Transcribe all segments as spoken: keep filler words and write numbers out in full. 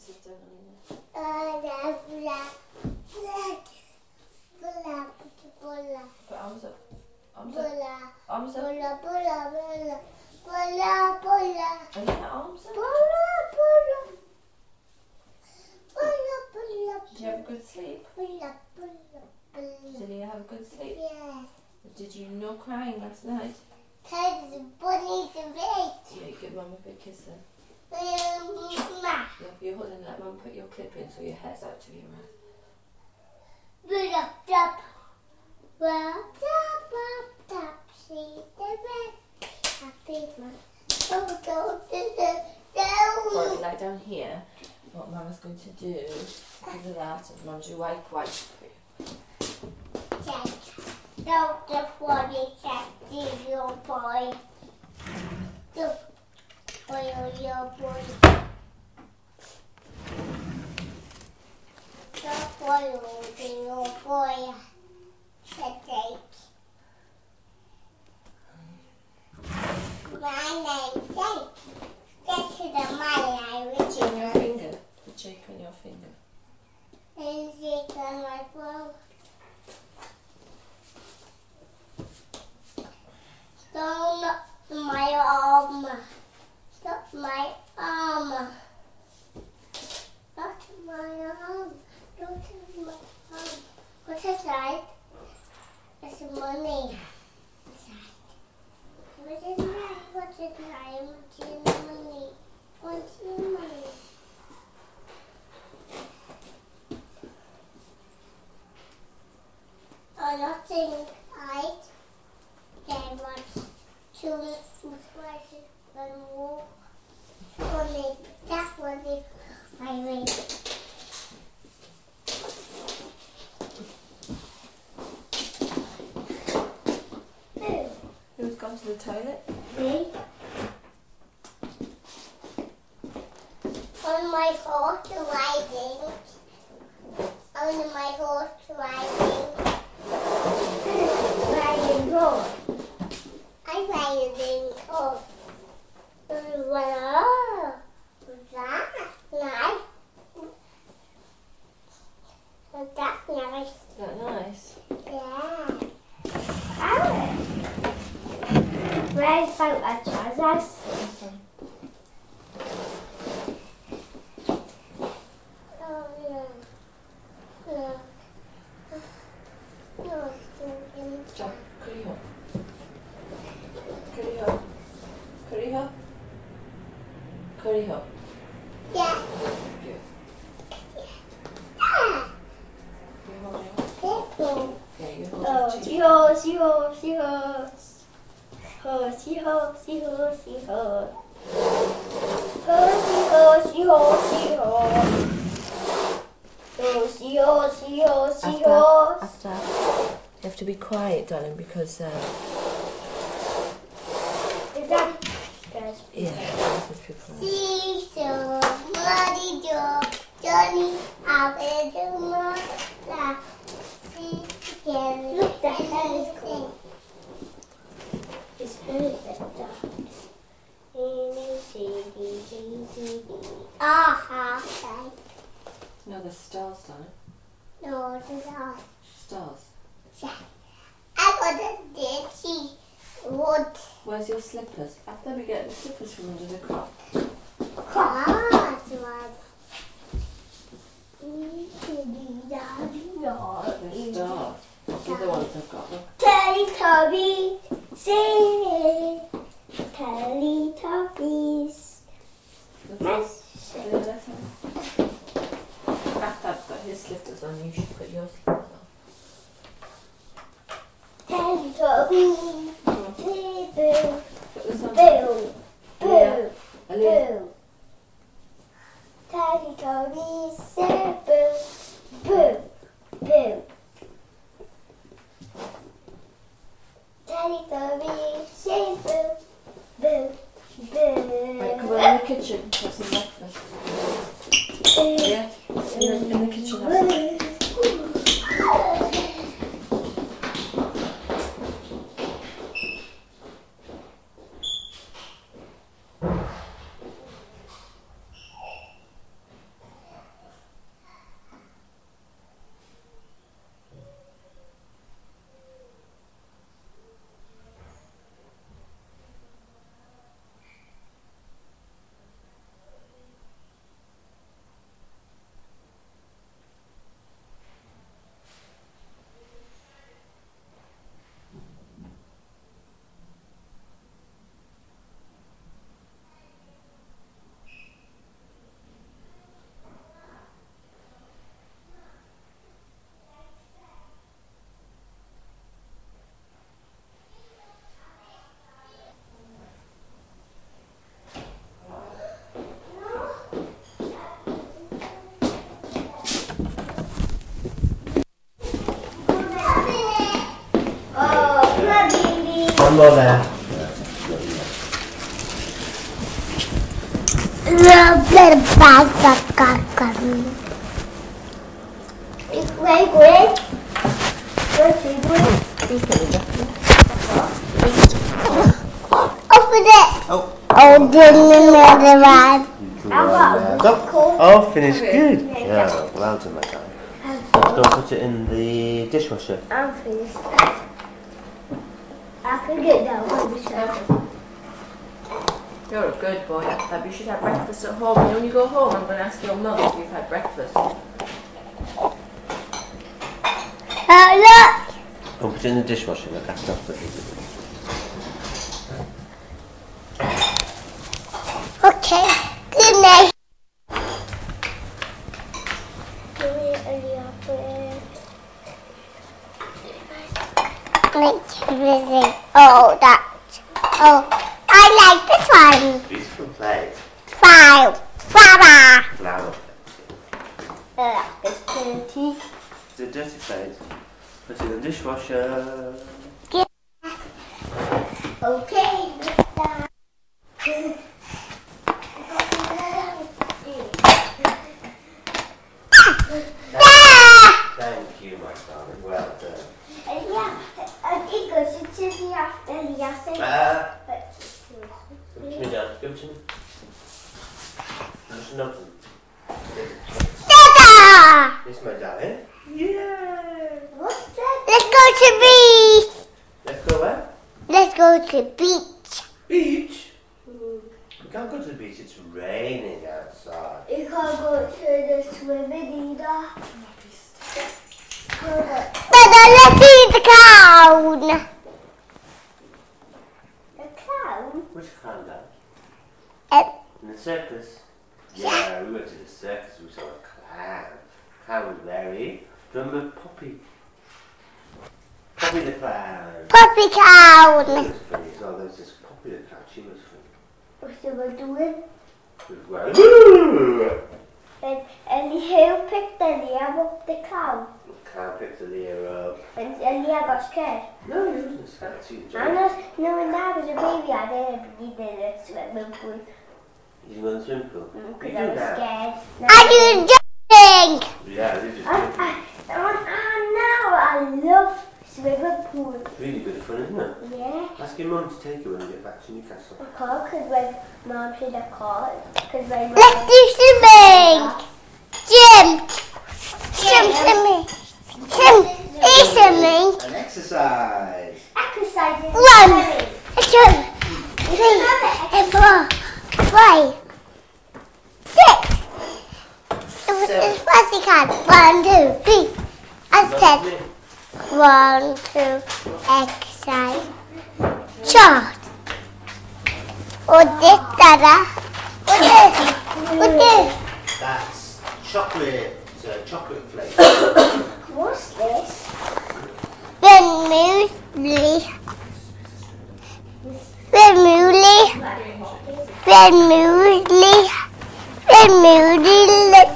sit down on here. Put arms up. Arms up. Arms up. And then arms up. Did you have a good sleep? Did you have a good sleep? Yeah. Did you no crying last night? Ted's body to bed. Yeah, you give Mum a big kiss then. Yeah. Yeah, if you're holding, let Mum put your clip in so your hair's out to your mouth. Right, lie down here. What Mama's going to do because of that is Mum's your wipe wipe for you. Don't the funny check your boy. The boy your boy. The boy your boy. Check it. My name Jake. Get to the my Put on your finger. Put Jake on your finger. And Jake on my phone. Stop my arm. Stop my arm. Not my arm. Don't touch my arm. What's inside? It's money. What's inside? What's inside? What's in money? What's in money? Oh, nothing. Right? There was two spices and more. Only that was it. I wait. Who's gone to the toilet? Me. On my horse riding. On my horse riding. Riding horse. I'm riding horse. Wow. That's nice. That's nice. Is that nice? Yeah. Carrot. Where's my trousers? Oh, yeah. Yeah. No, Jump. Curry hop. Curry hop. Curry hop. Curry hop. yeah. Good. Ah. You hold your... Careful. Yeah, you hold Oh, your cheek. seahorse, seahorse, seahorse. Horse, seahorse, seahorse, seahorse. Horse, seahorse, seahorse, seahorse. Horse, seahorse, seahorse, seahorse. After, after, you have to be quiet, darling, because uh, Is that good? yeah, this is too quiet. Seesaw, muddy door, Johnny, out in the mud. Look, the head is cool. It's good, that dog. Ah, okay. No, the stars, darling. No, the dog. Stars. Yeah. I got a dirty wood. Where's your slippers? After we get the slippers from under the car. Ah, it's one. The stars. The other ones I've got. Look. Teletubbies, sing Teletubbies. Yes. Baghdad's got his slippers on, you should put your slippers on. Teletubbies, Come on, boo, put this on. boo, Aaliyah. boo, Aaliyah. boo. Teletubbies, say boo, boo, boo. Teletubbies, say boo, boo, boo. Right, come on in the kitchen, have some breakfast. Yeah, in the, in the kitchen. Have some. One more there. Little bit of bag that got coming. Wait, wait. Wait, wait. Open it. Oh. Oh, didn't another one. Oh, oh, finished good. Yeah, well done, my guy. Let's go put it in the dishwasher. I'm finished. I can get that one. You're a good boy, Aftab. You should have breakfast at home. And when you go home, I'm going to ask your mum if you've had breakfast. Uh, look. Go put it in the dishwasher. Look, that's not put it. Okay. Good night. Like everything. Oh, that. Oh, I like this one. Beautiful plate. Five. Flower. Flower. Uh, it's dirty. It's a dirty plate. Put it in the dishwasher. Yeah. Okay, Mister Thank you, my darling. Well done. Yeah, I think I should sit here after the answer. Ah. Give it to me, Dad. Give it to me. There's nothing. Dada! This my darling. Yeah. What's that? Let's go to beach. Let's go where? Let's go to beach. Beach? We can't go to the beach. It's raining outside. You can't go to the swimming either. Dada, let's see the clown. The clown? Which clown, Dad? Uh, In the circus? Yeah, we went to the circus. We saw a clown. Clown was Larry. Remember Poppy? Poppy the clown. Puppy She clown. was funny as well. There was this Poppy the clown. She was funny. What's he doing? She was going, "Woo!" And, and who picked the ear up the clown? The clown picked the ear up. And, and Leah got scared. No, he wasn't scared. She enjoyed I it. know, no, when I was a baby, I didn't need the swimming pool. Did you go in the swimming pool? Because You I do was that? scared. I do jumping! Yeah, they just I, did. I, I, now I love swimming pool. Really good fun, isn't it? Yeah. Ask your mum to take you when you get back to Newcastle. I can't because when mom said I can't. Because my mom... Let's do swimming! Jim! Jim, swimming! Jim, is swimming! An exercise. Exercising. One, two, three, four, five, six. It's fuzzy card. One, two, three. I said one, two, exercise. Chart. What this, Dada? What this? What this? That's chocolate, uh, chocolate flake. What's this? Vermouthly. Vermouthly. Vermouthly. Vermouthly.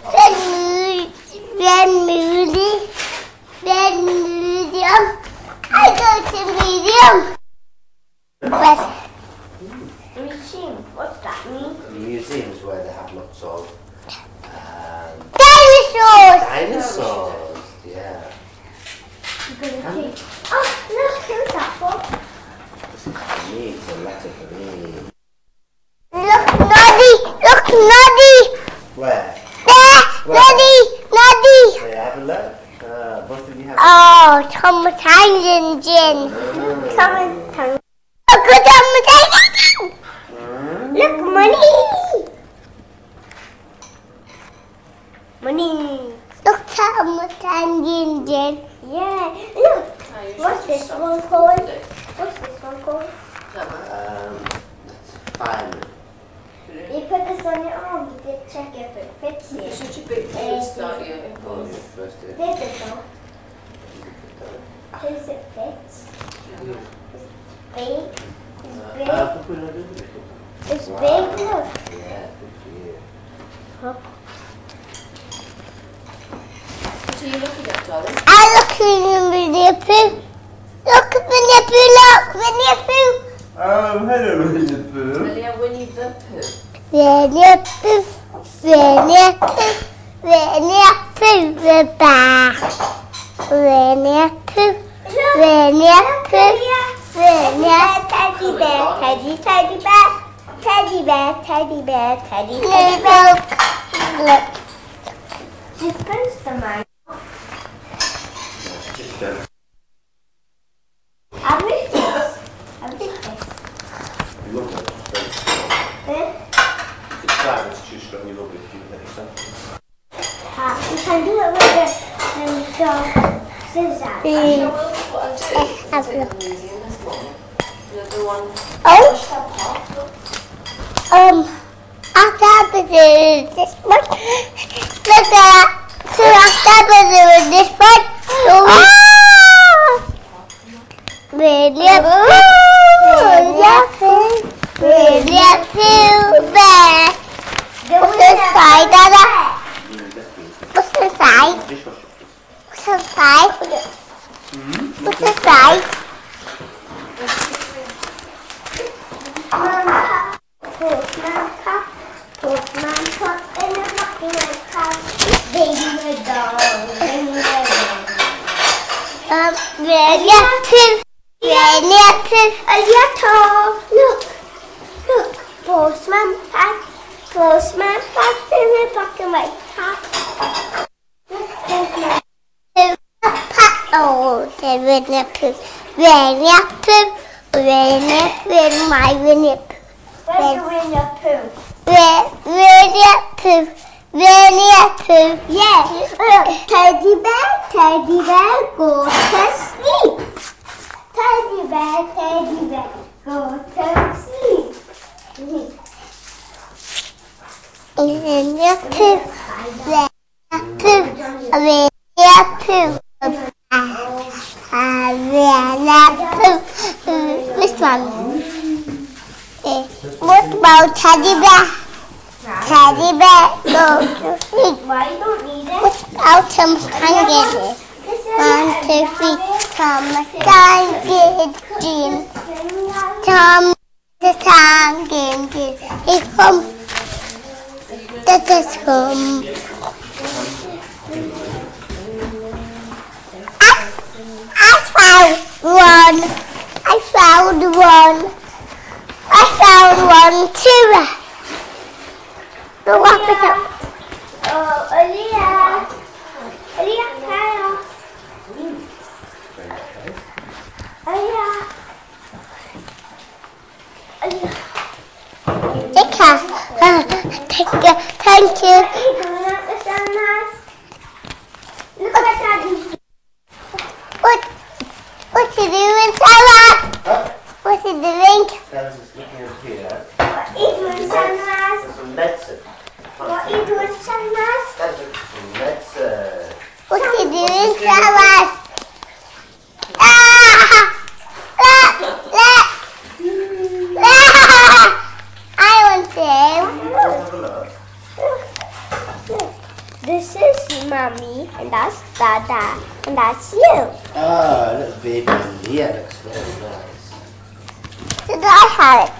Vermouthly. Vermouthly. I go to medium. But museum, what's that mean? Museums where they have lots of um, Dinosaurs. dinosaurs. Yeah. Oh, look, who's that for? This is for me. It's a letter for me. Look, Noddy! Look, Noddy! Where? There! Where? Noddy! Noddy! Where have a look. Uh, both of you have. Oh, Tom Tangen Gin. Tom Tangen. Look at Tom Tangen. Look, money! Money. Look, Tom Tangen Gin. Yeah. Look. What's this one called? What's this one called? Um, that's fireman. You put this on your arm to check if it fits you. You're such a big first, aren't you? Oh, yeah, first aid. There's it though. Does it fit? It's big. It's big. Uh, I think we're not doing it. It's Wow. big, look. Yeah, good for you. Huh? What are you looking at, darling? I'm looking at the nipple. Look at the nipple, look. Winnie the Pooh. Oh, hello, Winnie the Pooh. William Winnie the Pooh. Winnie the Pooh. Winnie the Pooh. Winnie the Pooh. The bear. Winnie the Pooh. Winnie the Pooh. Winnie teddy bear. Teddy teddy bear. Teddy bear. Teddy bear. Teddy teddy bear. Look. Just punch the man. I've missed this. I've missed this. You love it. Eh? It's bad, it's too strong, you love it. You let yourself. Uh, you can do it with the um, so, scissors. I will what I'll do. Have a Take look. the museum this morning. The other one. Oh, Push that part. um, after I do this one, look at that. So after I do this one, so ah! Winnie the Pooh, Winnie the Pooh bear. What's inside, Dada? What's inside? What's inside? What's inside? Postman cat, postman cat in a bucket cat, baby the dog, baby the dog. Um, Winnie the Pooh, Winnie the Pooh, a little. Look, look, postman cat, postman cat in a bucket my cat. Postman cat, oh, the Winnie the Pooh, Winnie the Pooh, Winnie, Winnie, my Winnie the Pooh. Where's the Winnie the Pooh? Where, Winnie the Pooh, Winnie the Pooh. Yeah. Look, teddy bear, teddy bear, go to sleep. Teddy bear, teddy bear, go to sleep. Winnie the Pooh, Winnie the Pooh, Winnie the Pooh. Winnie the Pooh. This one. What about teddy bear? Teddy bear, go to sleep. Why you don't need it? What about some hanging? One, two, three, come hanging, Jim. Tom the hanging, Jim. He come. That is home. I, I found one. I found one. I found one too. Go up it up. Oh, Olivia. Olivia, Kyle. Olivia. Olivia. Take care. Uh, take care. Thank you. Look at that. What? What's he doing, Sarah? Huh? What's he doing? Dad's just looking up here. What are you doing, Sarah? Some medicine. What are you doing, Sarah? Dad's looking for some medicine. What's he doing, Sarah? Ah! Look! Look! Look! I want to. Have a look. This is Mommy, and that's Dada, and that's you. Ah, little baby Leah looks very nice. Did I have it?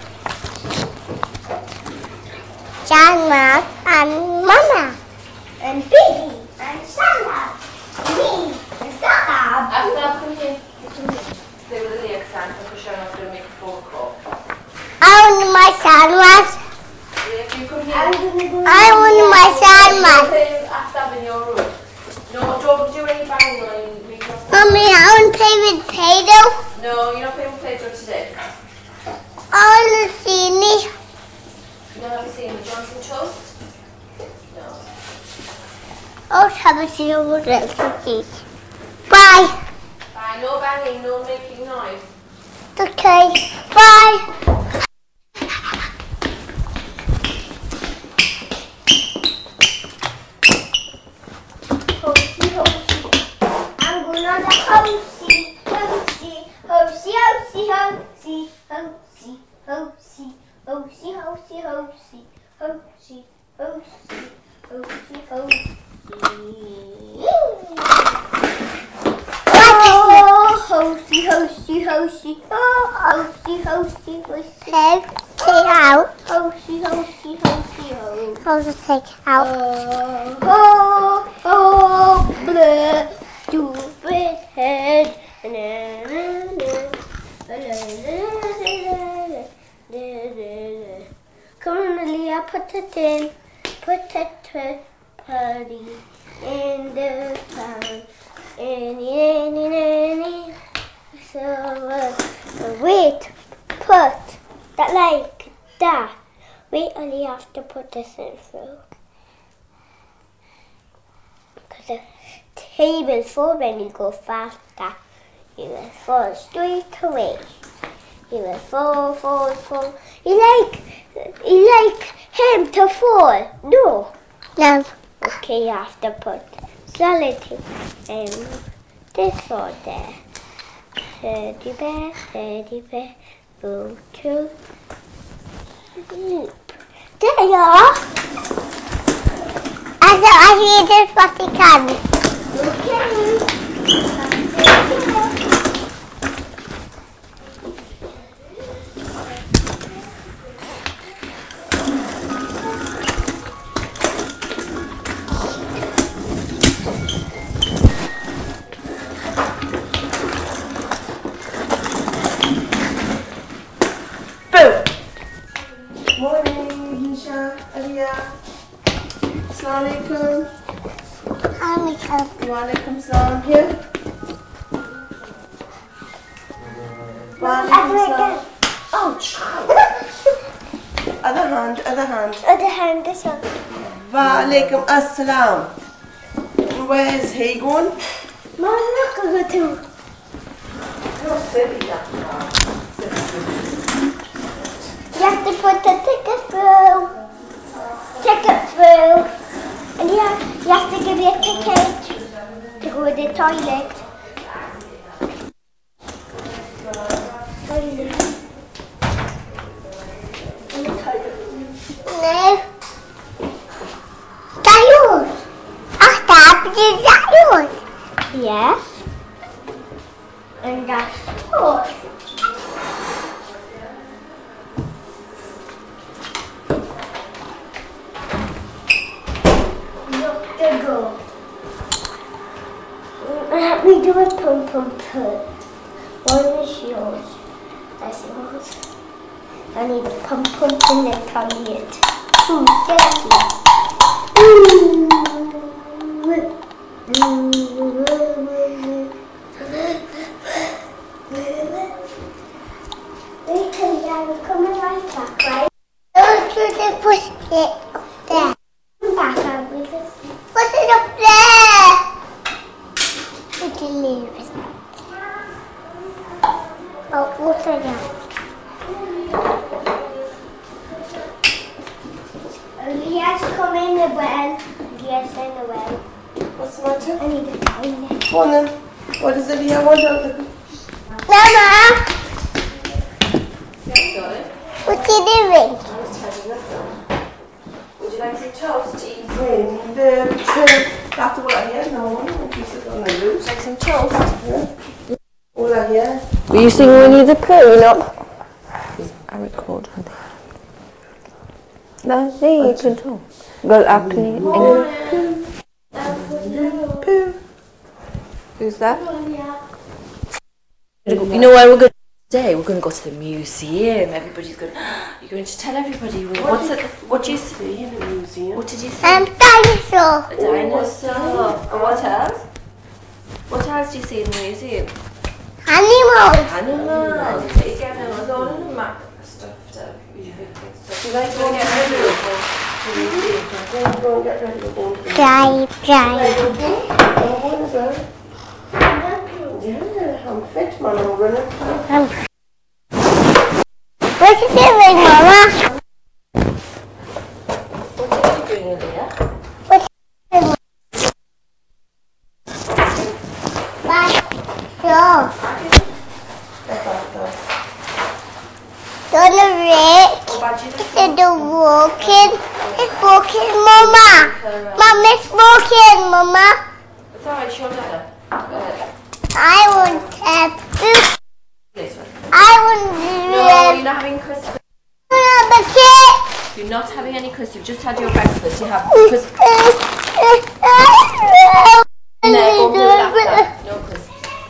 Jana and Mama, and Baby, and Santa, me, and Dada. After I'll come here. Come here. Stay with Leah because I'm going to show I'm going to make a phone call. I want my sandwich. Leah, if you come here. I want my sandwich. After I'm in your room. No, don't do any banging on me. Mommy, I want to play with Play-Doh. No, you're not playing with Play-Doh today. I want to see me. You don't have to see me. Do you want some toast? No. I'll have a see over there, cookies. Bye. Bye. No banging, no making noise. Okay. Bye. Hosey, hosey. I'm going on the hosey, hosey, hosey, hosey, hosey, hosey, hosey, hosey, hosey, hosey, hosey, hosey, hosey, hosey. Oh, hosey, hosey, hosey. Oh, hosty, hosty, hosty. Take it out. Hosty, hosty, hosty, hosty. How to take it out? Oh, oh, oh, bleh, stupid head. Come on, Leah, put it in. Put it party in the town. Any, any, any. So, uh, wait, put that like that. Wait only have to put this in through. Because the table fall when you go faster. You will fall straight away. You will fall, fall, fall. You like, you like him to fall? No. No. Okay, you have to put solid tape and this one there. Teddy bear, teddy bear, go to sleep. There you are. I thought I need this what can. Okay. Morning, Nisha, Aliyah. Assalamualaikum. Alaikum. Walaikum salam. Here. Walaikum salam. Ouch. Other hand, other hand. Other hand, this one. Walaikum assalam. Where is he going? Mom, look at the two. You're silly, that. You have to put the ticket through. Ticket through. And you have, you have to give me a ticket to go to the toilet. No. That yours? Oh, that is that yours? Yes. And that's yours. Go. Let me do a pum pum pum. One is yours. That's yours. I need a pum pum pum and come it. Ooh, sexy. Wait till you're coming right back, right? Go to the push it there. Come back out with us. Put it up there. Put it leave it. Oh, what's it down? Leah's come in the well. Leah's in the well. What's the matter? I need a toilet. Go on then. What does Aliyah want out of it? Mama, Yeah, got it. what's he doing? I was telling you that. Would you like some toast to eat? In the two. After what I hear, no one will sit on the roof. Like some toast? All I hear. Were you singing Winnie the Pooh? Not. I record. No, see, you can talk. Go up and Pooh. who's that? You know where we're going today? We're going to go to the museum. Everybody's going. You're going to tell everybody. What's it? What do you see? In the museum. What did you see? Um, dinosaur. A dinosaur. And what else? What else do you see in the museum? Animals. Animals. Take animals all in the map stuff. So you You like Go get ready. Go and go and get ready to go. Drive, drive. I'm going to go. Yeah, I'm fit, man. I'm running. Um, what you doing, Mama? What are you doing, Olivia? What you doing? Bye. Sure. Don't worry. It's the walking. It's walking, Mama. Mom, it's walking, Mama. It's alright, show Dada. Uh, I want a boot. this one. I want No, you're not having crisps. the cake. You're not having any crisps. You've just had your breakfast. You have crisps. No, go and do it after. No crisps.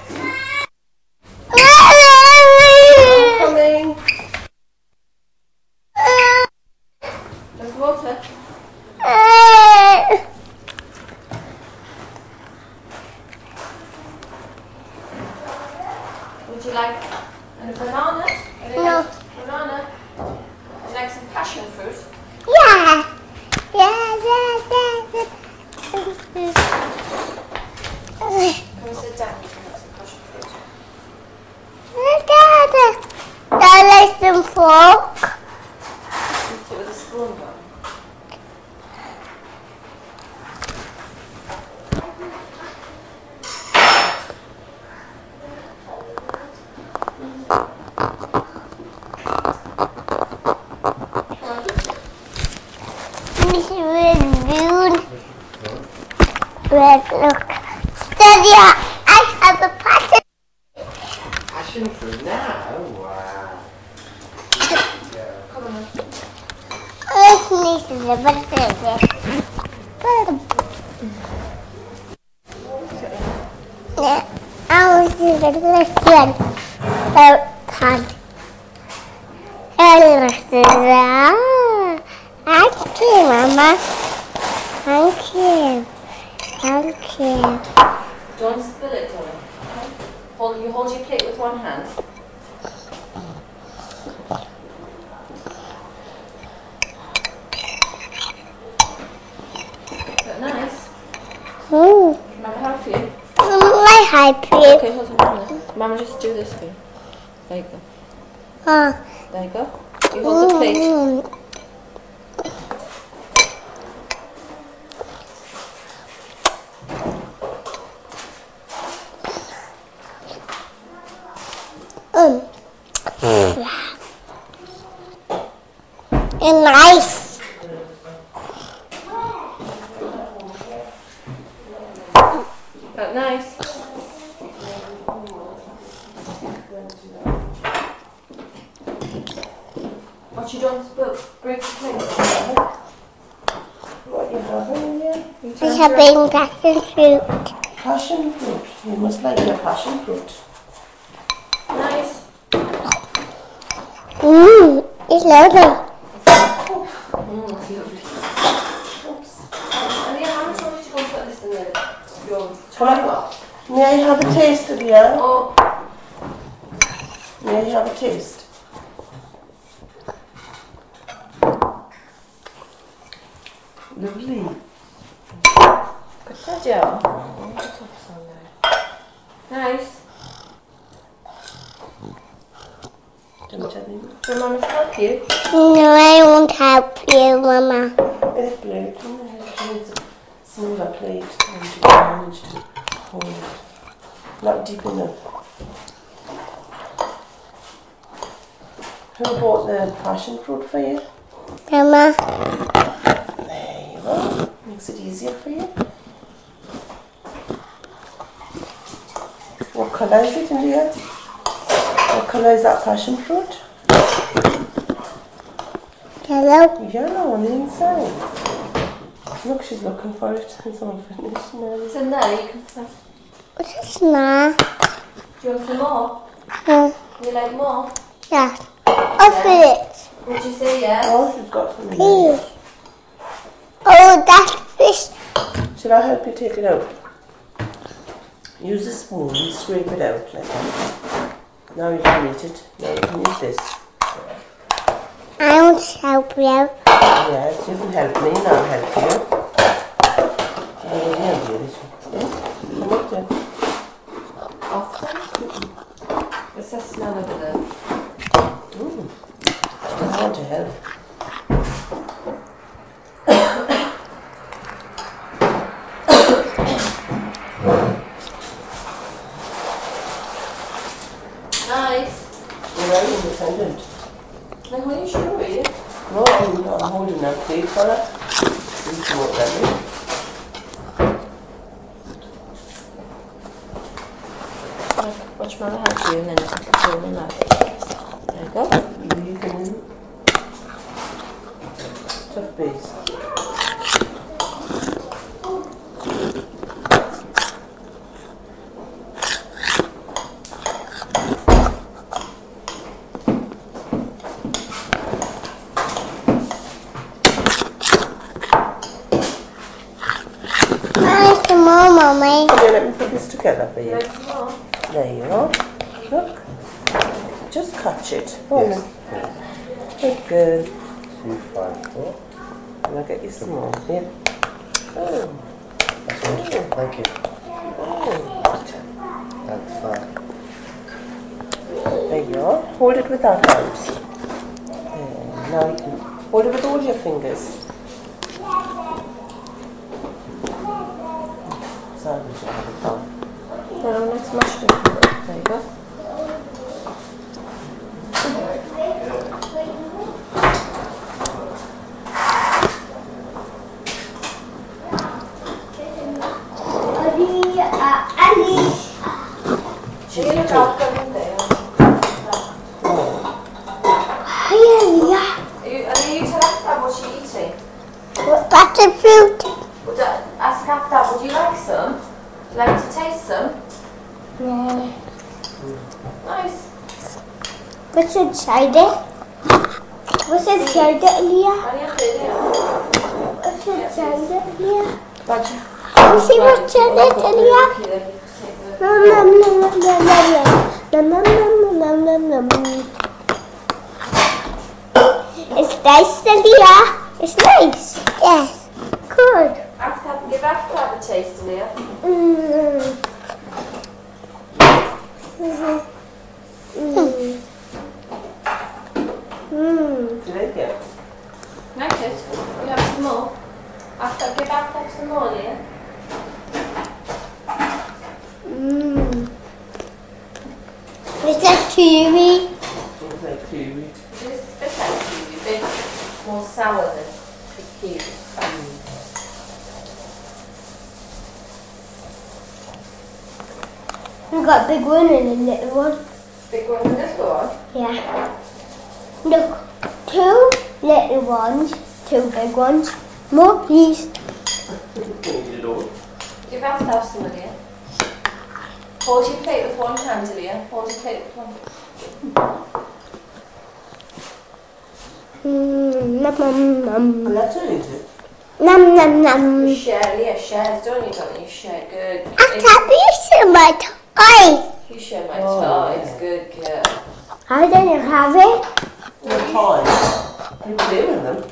Coming. There's water. Would you like a banana? No. Banana? Would you like some passion fruit? Yeah. Yeah, yeah, yeah. Come and sit down. You can have some passion fruit. I like some fork. Eat it with a spoon, though. This is red balloon. Red, look. Daddy, I have a passion. Passion fruit now? Wow. Come on. This needs to be better. I want to get this one. About time. Thank you, Mama. Thank you. Thank you. Don't spill it, darling. Okay? Hold, you hold your plate with one hand. Is that nice? Mm. Mama help you? My happy. Okay, hold on a minute. Mama, just do this for you. There you go. Oh. There you go. You hold the plate. Mm. Mm. And nice. That nice? What you don't spill? Break the plate. What you having here? I have been passion fruit. Passion fruit. You must like your passion fruit. Nice. Mmm, it's lovely. Mm, that's lovely. Oops. And yeah, how much more did you go and put this in the your Well, may I have a taste of your? Oh, May I have a taste? Lovely. good job. Nice. Don't you think? So Mama help you? No, I won't help you, Mama. It's blue. She needs a smaller plate and she can manage to hold it. Not deep enough. Who bought the passion fruit for you? Mama. There you go. Makes it easier for you. What colour is it, India? What colour is that passion fruit? Hello. Yellow on the inside. Look, she's looking for it. It's all finished now. It's in there, you can have. What's this now? Do you want some more? Uh, You like more? yeah. Open it. Would you say yes? Oh, she's got some in there. Please. Oh, that's fish. Should I help you take it out? Use a spoon and scrape it out like that. Now you can eat it. Now you can use this. I want to help you. Yes, you can help me and I'll help you. Oh, yeah, dear, this one. Come up there. Off them? What's that smell over there? Ooh. I want to help. Nice. You're very independent. Like, are you sure, are you? No, I'm, I'm holding that plate for her. You can walk that way. Watch Mama help you and then you can put it in that. No? You can... Tough beast. Come on, Mommy. Come here, let me put this together for you. Like some more. There you are. Look. Just catch it. Go on Yes. then. Good girl. Two, five, four. And I'll get you some more. Here. Oh. That's wonderful. Thank you. Oh. That's fine. There you are. Hold it with that hand. There. Now you can hold it with all your fingers. Sandwich it with the thumb. Now let's mash it. There you go. You're gonna drop them in there. Are you, are you to ask her what she's eating? That's a fruit. Would I ask Aftab, would you like some? Would you like to taste some? Yeah. Nice. What's inside it? What's inside it, Leah? Are you feeling What's inside it, Leah? Badger. See what's in it, Leah? Nom nom nom nom nom nom nom nom nom nom nom nom. It's nice, Leah. It's nice. Yes. Good. Aftab, give Aftab a taste, Leah. Mm. Mm. Mm. Mm. Did I get? Like it? You have some more? Aftab, give Aftab some more, Leah. Mm. Is that kiwi? It's like kiwi. This is a bit like kiwi, a bit more sour than kiwi. We've got a big one and a little one. Big one and this one? Yeah. Look, two little ones, two big ones. More, please. Eat it all. Give Aftab some, Leah. Hold your plate with one hand, Leah. Hold your plate with one. Mm, nom nom nom. And that's it, is it? Nom nom nom. You share, Leah shares, don't you, darling? You share, good. I can't be so much. Oi! You share my Oh, toys, yeah. good girl. How do you have it? The toys. You play with them.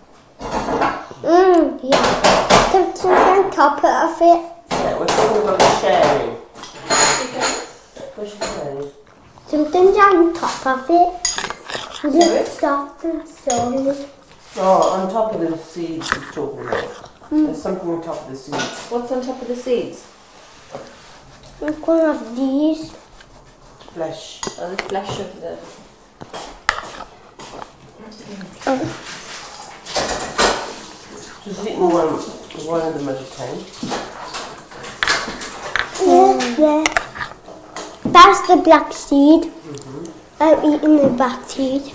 Mmm, yeah. Something on top of it. Yeah, we're talking about the sharing. You What's she saying? Something's on top of it. Sorry? It's soft and solid. Oh, on top of the seeds he's talking about. There's something on top of the seeds. What's on top of the seeds? Look one of these. Flesh. Oh, the flesh of the... Oh. Just eating one, one of them at a time. Yeah, yeah. That's the black seed. Mm-hmm. I'm eating the black seed.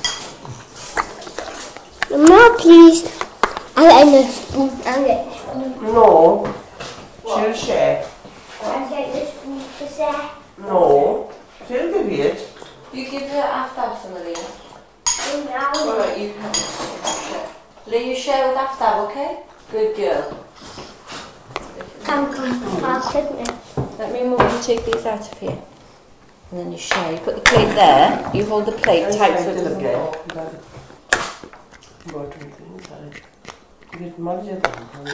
I'm not pleased. I get the spoon. I get the spoon. No. She'll share. I get the spoon to say. No. She'll give you it. You give her Aftab some of Leah. Now. Alright, you can share. Leah, you share with Aftab, okay? Good girl. Come, come, I'll sit there. Let me move you take these out of here. And then you share. You put the plate there. You hold the plate tight so it doesn't fall. Bottom inside. Get muddy at the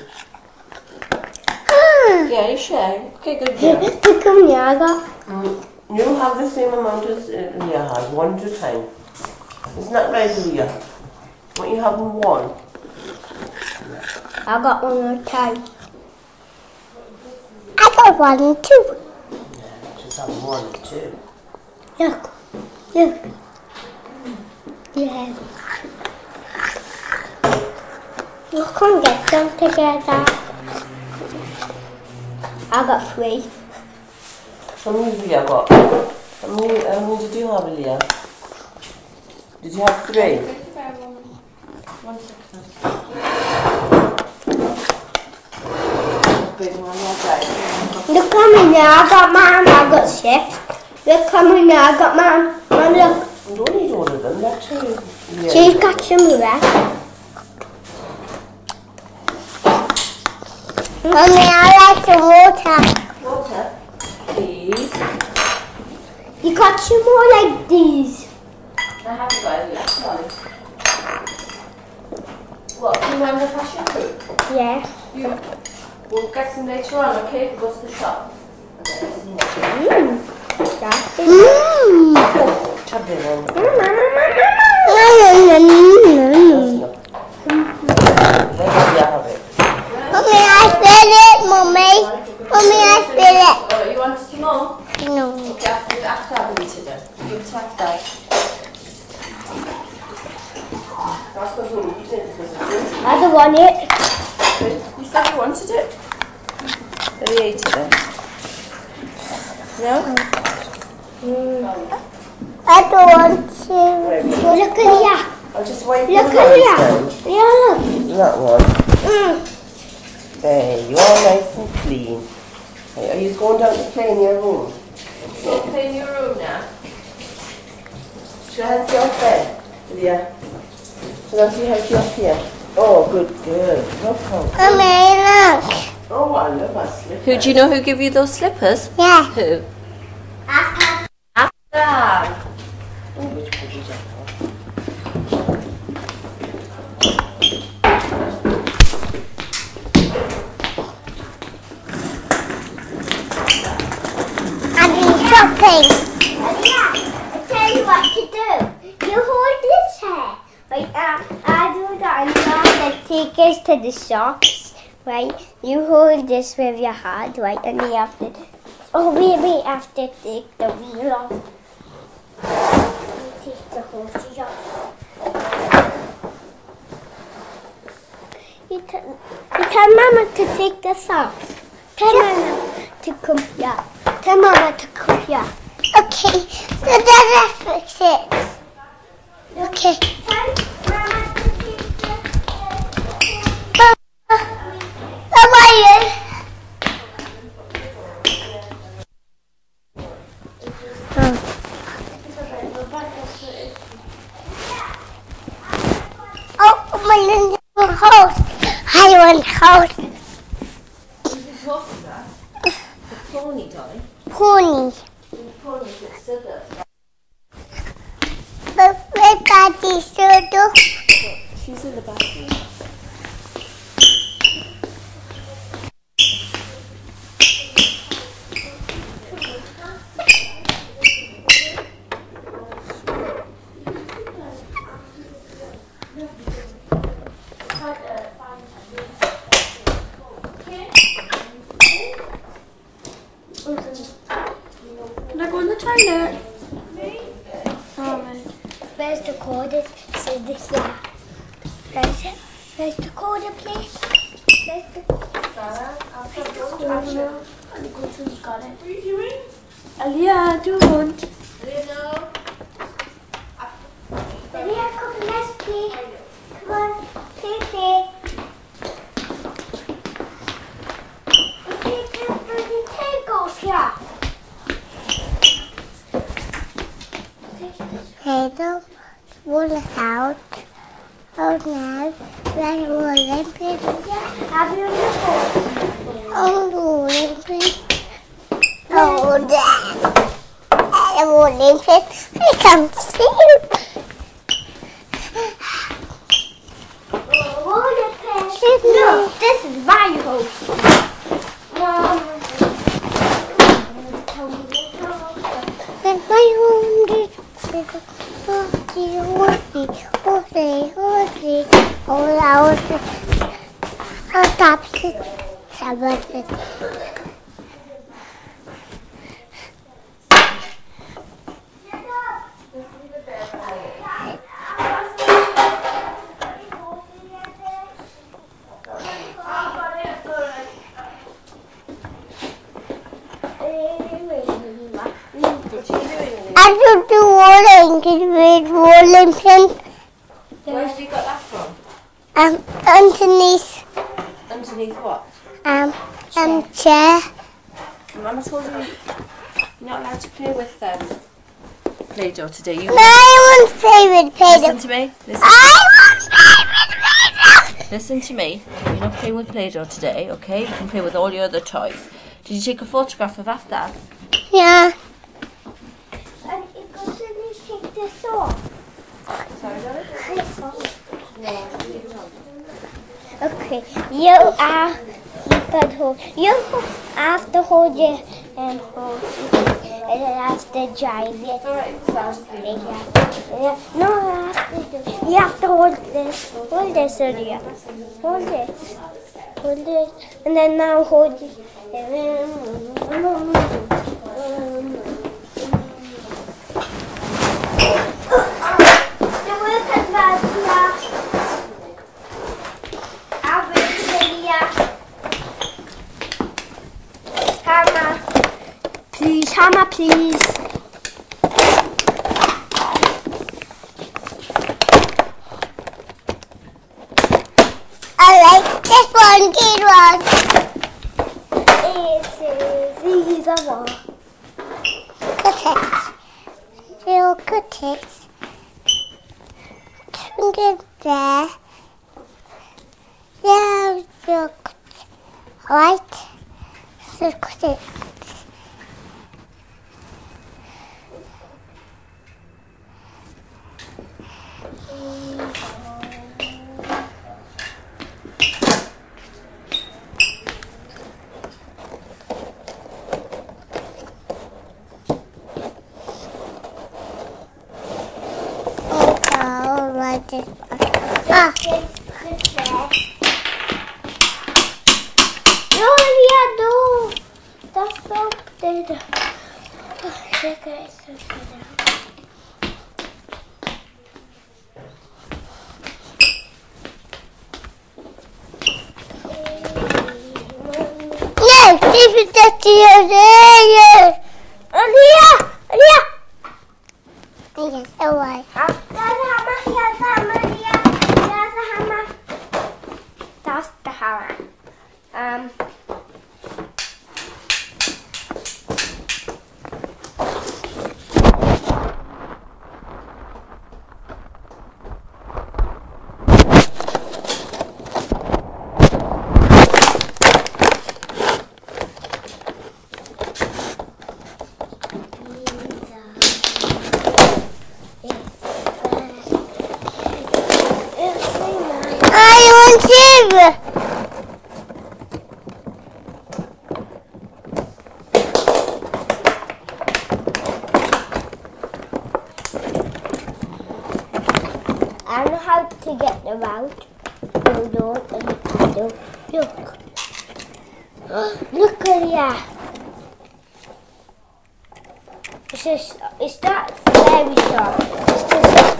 Yeah, you share. Okay, good girl. Look at me, I got. Mm, you have the same amount as uh, Leah has, one at a time. It's not right, Leah. What you have in one? I got one more time. I got one and two. Yeah, just have one and two. Look, look. Yeah. You can get them together. I got three. How many have Leah got? How many, how many did you have, Leah? Did you have three? One second. Big one, okay. Look at me now, I got mine, I got six. Look at me now, I got mine. Mum, look. You don't need all of them, that's two. Yeah. She's got some left. Mummy, I like some water. Water, please. You got some more like these. I haven't got any left, darling. What, do you want the passion fruit? Yeah. You, we'll get some later on, okay, if we go to the shop. Mmm. That's it. Mmm. Mmm. Chubby one. Mmm. Let me have it. Mummy, I feel it, Mummy. Mummy, I feel it. Oh, you want some more? No. Okay, after, after I've eaten then. Give it to after. That's because we're eating it because it's good. I don't want it. You said you wanted it? Have you ate it then? No? Mm. I don't want to. Look at here. I'll just wipe Look your at hands here. Yeah, look. down. That one. Mm. There, you are nice and clean. Hey, are you going down to play in your room? So clean your room now. Should I help you up there? Yeah. Should I see help you up here? Oh, good girl. Look how. Mummy, look. Oh, I love my slipper. Who do you know who gave you those slippers? Yeah. Who? Ah, Ah. Oh, which one is that? I've been shopping. Yeah, I tell you what to do. You hold this hair. Right now, I do that and now the take us to the shops. Right? You hold this with your hand, right? And you have to, oh, wait, wait, have to take the wheel off. You take the horses off. You tell, you tell Mama to take this off. Tell Mama to come here. Tell Mama to come here. Okay, so then I fix it. Okay. Tell Mama to take this. Mama, you. Oh, my little house. I want house. What is that? The pony, darling. Pony. The pony that's silver. But where Daddy should do? She's in the bathroom. Can I go in the toilet? Oh, man. Where's the quarter? So this here. Where's it? Where's the quarter, please? Where's the Sarah, I'll put quarter? And the cousin's got it. What are you doing? Aliyah, don't. Aliyah, Maria, come let's play. Come on, play, play. Okay, come for the tables here. Hello, roll it out. Oh, now, then roll it, please. Have you the phone? Oh, roll it, please. Oh, that. Roll it, please. I can't see you. No, this is my house. Mom. And my home is horsey, horsey, horsey, horsey. All out. I'll stop it. Sabbath it. I to do rolling. Can we rolling pin? Where have you got that from? Um, underneath Underneath what? um um chair. Mama told you you're not allowed to play with um, Play-Doh today. You I want favorite Play-Doh. listen to me. Listen, I want favorite Play-Doh. listen to me. You're not playing with Play-Doh today, okay? You can play with all your other toys. Did you take a photograph of after? Yeah. And it goes in you take this off. Sorry, Okay, you are you can hold you have to hold your and hold and then have to drive it. Alright, so I'll just leave it. Yeah. No, you have to do. You have to hold this. Hold this, Olivia. Hold this. Hold it, and then now hold it. Hammer. Please, hammer, please. I like this one, good one. It is easy one. Cut it. You'll cut it. Bring it there. Yeah, you'll cut it. Alright. So cut it. Ah. No, yeah, no. That's not there. Okay, no, keep it at the Olivia, Olivia. Yes, all right. That's the hammer. Um. I want to. I know how to get them out. No, no, and no. Look. Look at that. It's just, it's not very soft. It's just soft.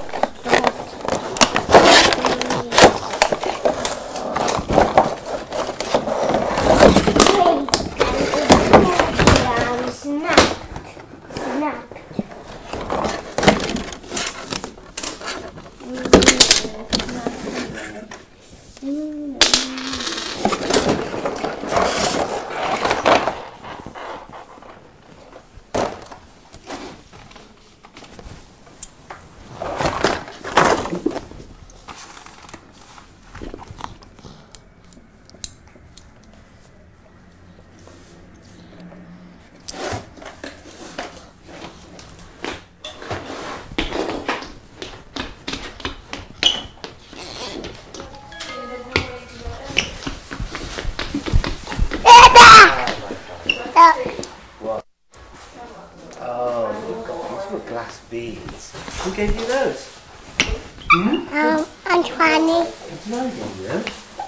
Oh, you've got beautiful glass beads. Who gave you those? Hmm? Um, Antoine. It's no gave you them.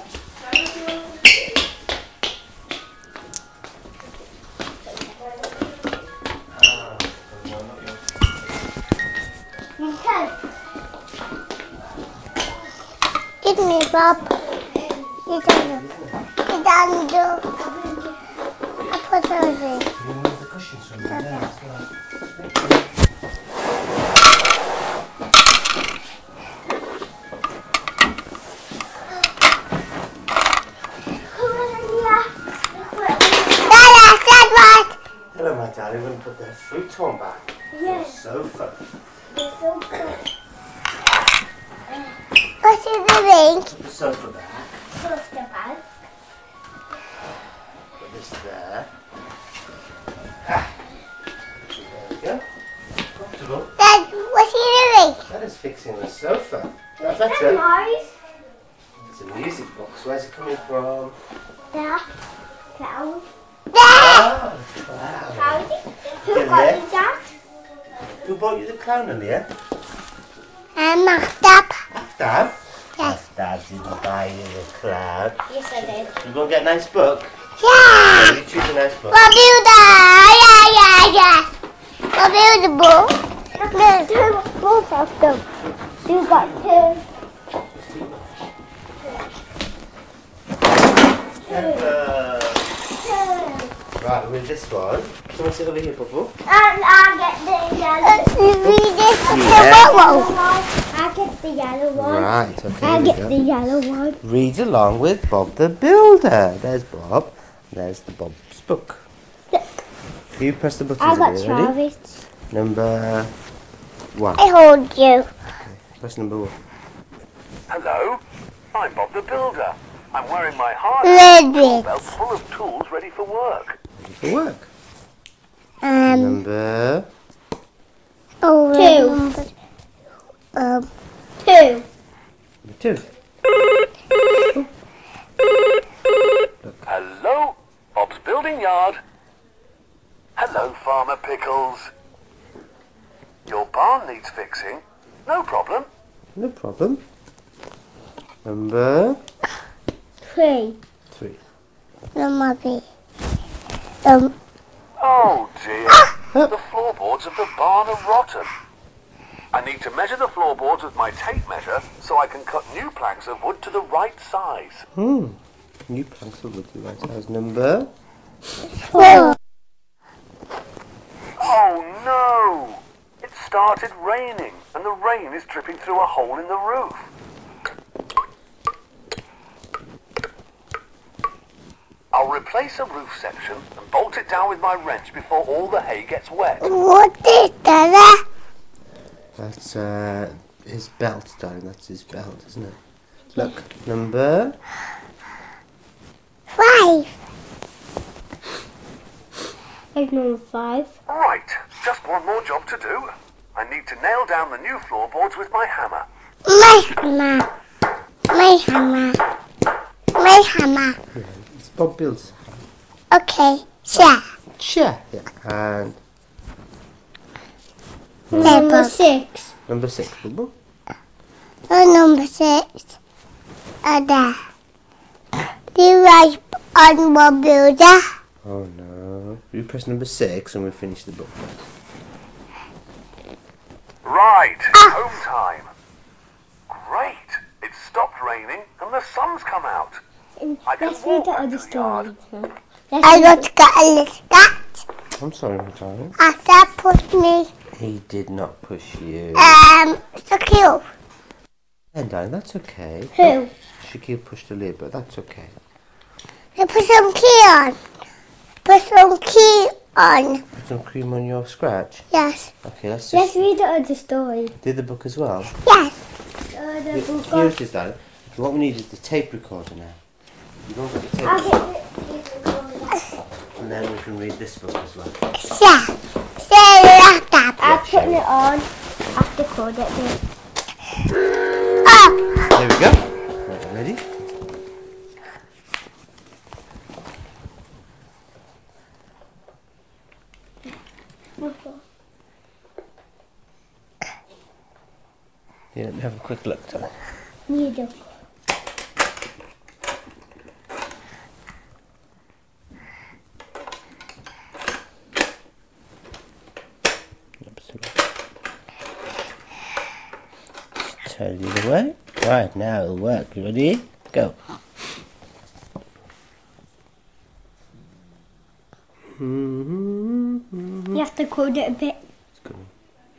Give me, Bob. You don't do. You don't do. I put those in. You remove the cushions from there as well. Hello, my darling. We're going to put the futon back. Yes. The sofa. The sofa. What's in the ring? Put the sofa back. Sofa back. Put this there. Ah. There we go. Comfortable. Dad, what's in the ring? That is fixing the sofa. What's That's the it. noise? It's a music box. Where's it coming from? There. Cloud. There! Oh, wow. Cloudy. Who Get got there. you that? Who bought you the clown in here? And knocked up. Dad? Yes. Dad didn't buy you the clown. Yes, I did. You go and get a nice book? Yeah! You choose a nice book. We'll build that. Yeah, yeah, yeah. We'll build the boat. There's two boats of them. You got two. Uh, Two. right, with this one. Someone sit over here, Bubble. And I'll get the yellow. Read this. Yeah. I'll get the yellow one. Right, okay. I'll here get we the go. yellow one. Read along with Bob the Builder. There's Bob. There's the Bob's book. Look. You press the buttons. I got again, ready? Travis. Number one. I hold you. Press number one. Hello, I'm Bob the Builder. I'm wearing my harness tool Little belt bit. full of tools ready for work. Ready for work. Um. Number Oh, two. Um. Two. number two. Hello, Bob's Building Yard. Hello, Farmer Pickles. Your barn needs fixing. No problem. No problem. Number Three. three. Number three. Um. Oh dear, the floorboards of the barn are rotten. I need to measure the floorboards with my tape measure so I can cut new planks of wood to the right size. Hmm. New planks of wood to the right size. Number Four. Oh no! It started raining and the rain is dripping through a hole in the roof. I'll replace a roof section and bolt it down with my wrench before all the hay gets wet. What is that? That's uh, his belt, darling. That's his belt, isn't it? Look, number Five. There's number five. Right, just one more job to do. I need to nail down the new floorboards with my hammer. My hammer. My hammer. My hammer. it's Bob builds. Okay. Yeah. Chair. Yeah. And Number six. number six, Bubble. Oh, number six. Uh, there. You write on one builder. Oh no. You press number six and we finish the book. Right, home time. Great, it stopped raining and the sun's come out. I can Let's walk read the back other to the yard. story. I got to get a little cat. I'm sorry, my darling. After put me. He did not push you. Um, so cute. And darling, that's okay. Who? Shaquille pushed the lid, but that's okay. I put some key on. Put some key on. Put some cream on your scratch. Yes. Okay, let's Let's just read the other story. do the book as well. Yes. Here- Uh, the book Here of... it is, darling. So what we need is the tape recorder now. You don't get the tape I'll recorder, get the... and then we can read this book as well. Yeah. Say laptop. I'm putting it on. After code it there. Oh. There we go. Right, ready? Yeah, let me have a quick look, darling. You do. Tell you the way. Right, now it'll work. You ready? Go. You have to code it a bit. Good.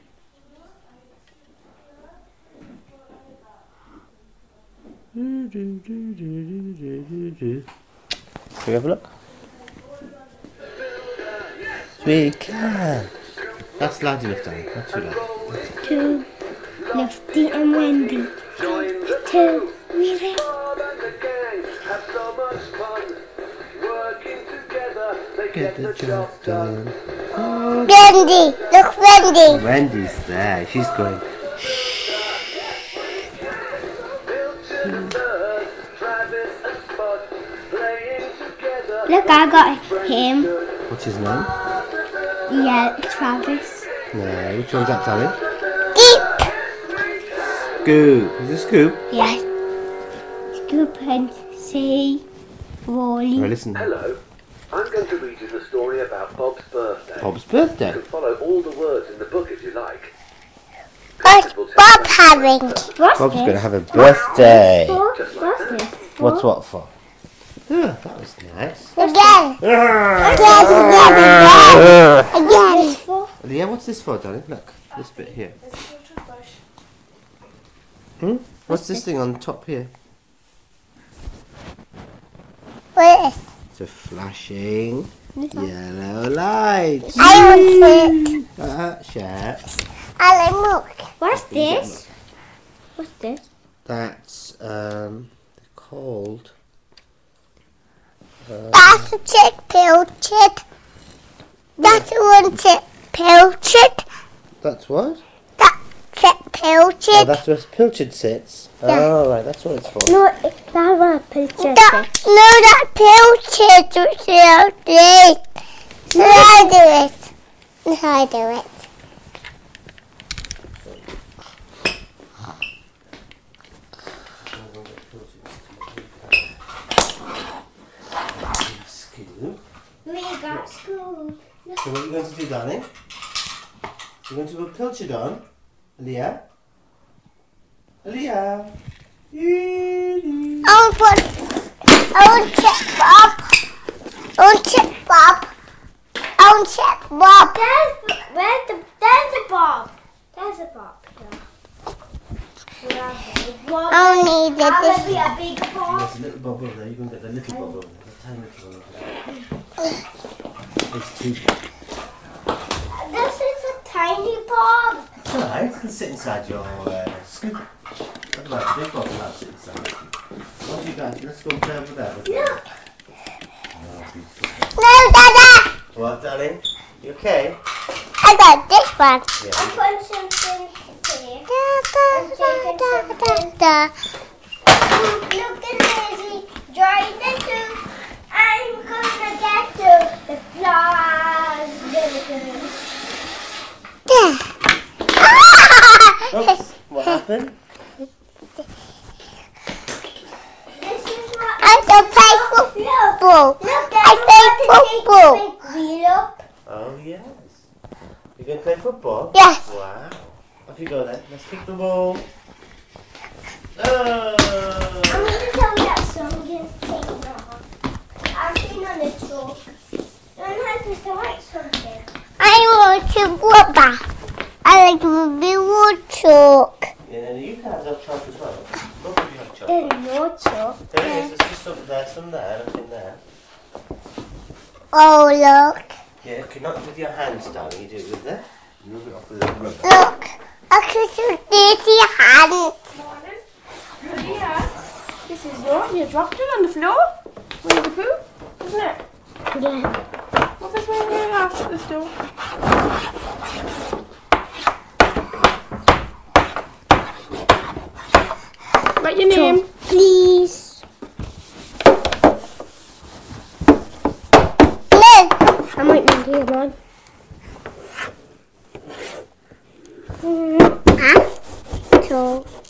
do. Can we have a look? We can. That's loud enough, Danny. Not too loud. Two, Lefty and Wendy. Two, Weaving. Get the job done. Wendy, look, Wendy. Wendy's there. She's going. Look, I got him. What's his name? Yeah, Travis. No, which one's that, Danny? Scoop. Scoop. Is it Scoop? Yes. Scoop and see Wally. Right, listen. Hello. I'm going to read you the story about Bob's birthday. Bob's birthday. You can follow all the words in the book if you like. What's Bob having? What's Bob's this? going to have a birthday. What's this? What's what for? Oh, that was nice. Again. Ah. Again, again, again. Again. Yeah, what's this for, Danny? Look, this bit here. Hmm? What's this thing on top here? What is It's a flashing yellow light. I want it. Uh, share. I look. What's this? What's this? That's um called. Uh, That's a chick pilchard. That's one chick pilchard. that's what? That's chick Oh, pilchard. that's where Pilchard sits. Yeah. Oh, right, that's what it's for. No, that's what pilchard. That, no, that pilchard was out there. So I do it. So I do it. Scoop. We got school. So what are you going to do, Danny? You're going to put Pilchard on? Aaliyah? Aaliyah? I want put. I want check Bob. I want check Bob. I want check Bob. There's where's the there's a Bob. There's a Bob. I don't need it. This be a big Bob. There's a little bob over there. You're going to get the little bob over there. The tiny little one over there. It's too big. This is a tiny Bob. It's alright, it can sit inside your uh, scoop. What about the big bob that sit inside? What have you got? Let's go play over there. Look. Oh, beautiful. No, Dada. What, darling? You okay? I got this one. Yeah. I'm putting something here. I'm taking something. Look at Lizzie. Join the two. I'm gonna get to the flowers. There. Oops, what happened? This is what I can play football. Look, I play football. Oh, yes. You're going to play football? Yes. Wow. Off you go then. Let's kick the ball. Oh! I'm going to tell you that song again. I've seen on the chalk. And I just like something. I want to water. I like to be chalk. Yeah, you can have that chalk as well. Both of you have chalk. There's no chalk. There it is. There's just some there, some there, nothing there. Oh, look. Yeah, okay, not with your hands, darling. You do it with that. Move it off with a rubber. Look. I can see your hand. Yeah. This is yours. You dropped it on the floor. Winnie the Pooh, isn't it? Yeah. What's this one here after the door? Write your name. Please. No. I might not hear one. Huh? So.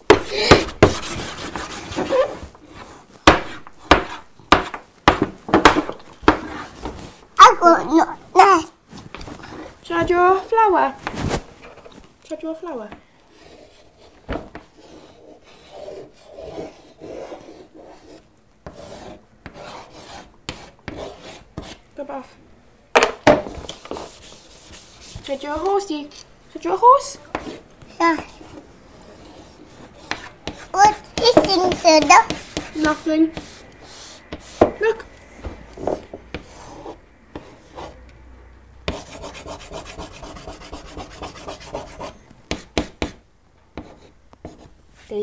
I got no. No. Should I draw a flower? Should I draw a flower? Go off. Should I draw a horsey? Should I draw a horse? Yeah. What is this thing, Suda? Nothing.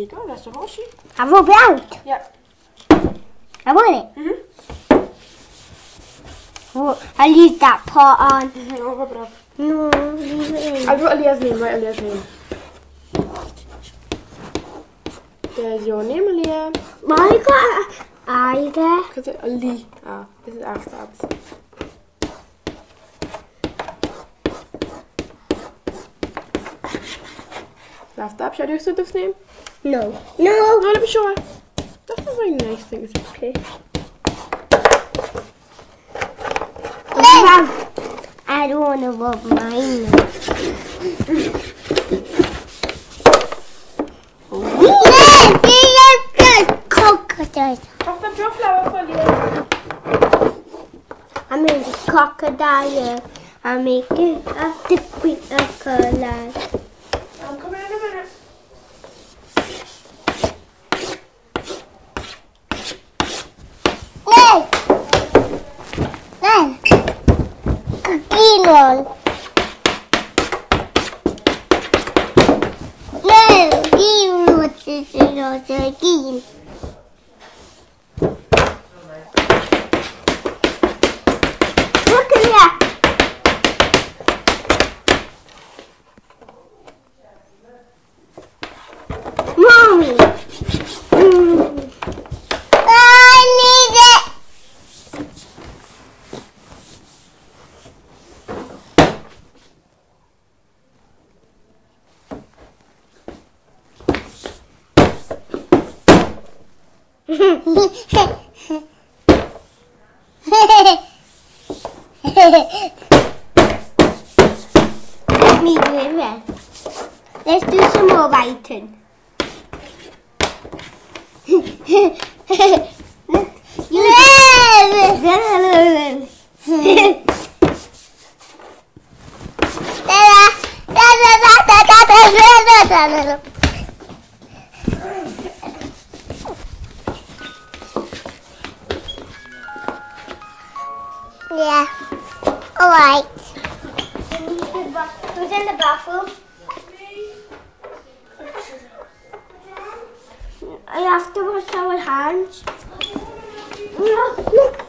you go. That's the horseshoe. I rub it out. Yeah. I want it. Mhm. Oh, I'll leave that part on. I'll rub it off. No, leave it in. I'll put Aaliyah's name. Write Aaliyah's name. There's your name, Aaliyah. Why you got an eye there? Because it's Ali. Ah, this is our stabs. Last stab. Should I do Sudhaf's name? No. No. No, let me show her. That's a very nice thing. It's okay. Mom, I don't want to rub mine. Yes, yes, crocodile. Have some your flower for you. I made a crocodile. I make it a different of color. I'm coming in a minute. No. No. Green one. No, green one is also green. Look at that. Mommy. Mm. I need it. Let me do it well. Let's do some more writing. Yeah. All right. Who's in the bathroom? I have to wash our hands. Look, look.